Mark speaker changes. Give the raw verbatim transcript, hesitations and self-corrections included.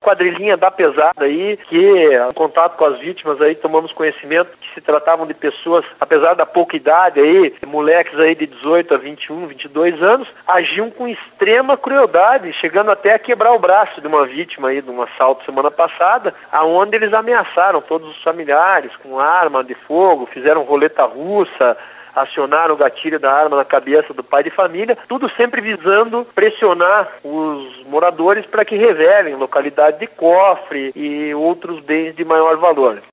Speaker 1: quadrilhinha da pesada aí, que em contato com as vítimas aí tomamos conhecimento que se tratavam de pessoas, apesar da pouca idade aí, moleques aí de dezoito a vinte e um, vinte e dois anos, agiam com extrema crueldade, chegando até a quebrar o braço de uma vítima aí de um assalto semana passada, aonde eles ameaçaram todos os familiares com arma de fogo, fizeram roleta russa, acionaram o gatilho da arma na cabeça do pai de família, tudo sempre visando pressionar os moradores para que revelem localidade de cofre e outros bens de maior valor.